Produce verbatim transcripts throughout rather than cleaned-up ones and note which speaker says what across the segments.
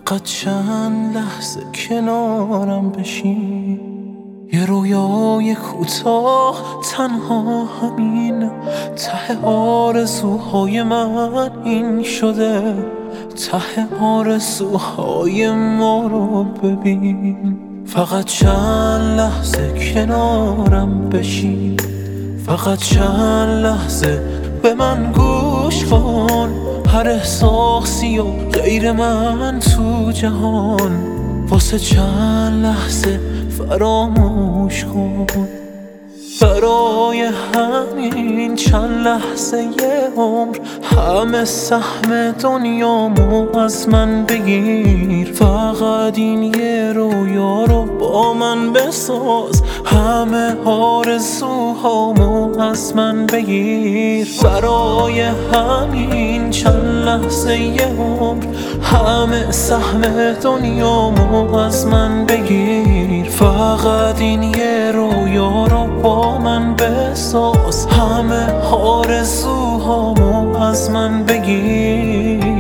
Speaker 1: فقط چند لحظه کنارم بشین، یه رویای کوتاه تنها همین. ته آرزوهای من این شده، ته آرزوهای ما رو ببین. فقط چند لحظه کنارم بشین، فقط چند لحظه به من گوش کن. هر احساسی و غیر من تو جهان، واسه چند لحظه فراموش کن. برای همین چند لحظه یه عمر همه سهم دنیامو از من بگیر. فقط این یه رویا رو با من بساز، همه آرزوهامو از من بگیر. برای همین چند لحظه یه عمر همه سهم دنیامو از من بگیر. فقط این یه رویا رو با من بساز، همه آرزوهامو از من بگیر.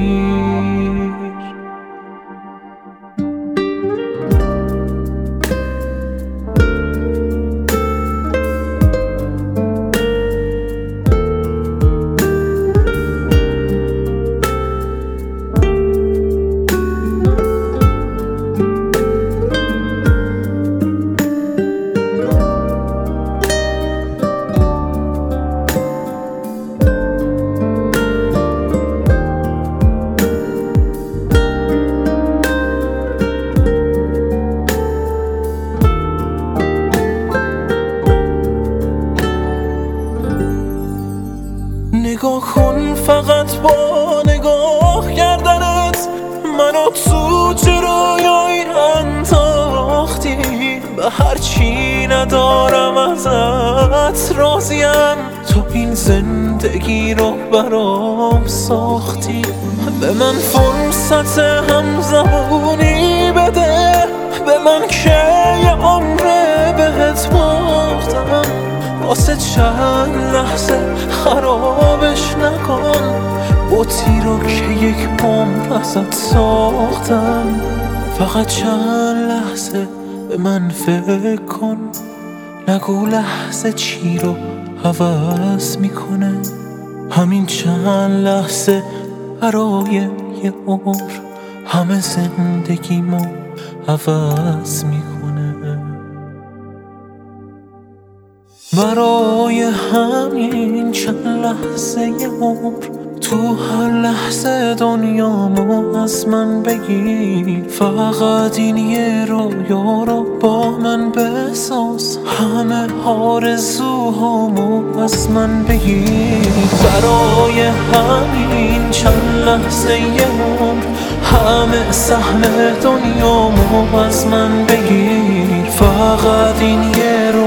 Speaker 1: نگاه کن فقط با نگاه کردنت، منو تو جرایای انداختی. به هرچی ندارم ازت راضیم، تو این زندگی رو برام ساختی. به من فرصت همزبونی بده، به من که یه عمره بهت باختم. واسه چند لحظه خرابش نکن، بوتی رو که یک عمر ازت ساختم. فقط چند لحظه به من فکر کن، نگو لحظه چی رو عوض میکنه. همین چند لحظه برای یه عمر همه زندگیمو عوض میکنه. برای همین چند لحظه یه عمر تو هر لحظه دنیامو از من بگیر. فقط این یه رویا رو با من بساز، همه آرزوهامو از من بگیر. برای همین چند لحظه یه عمر همه سهم دنیامو از من بگیر. فقط این یه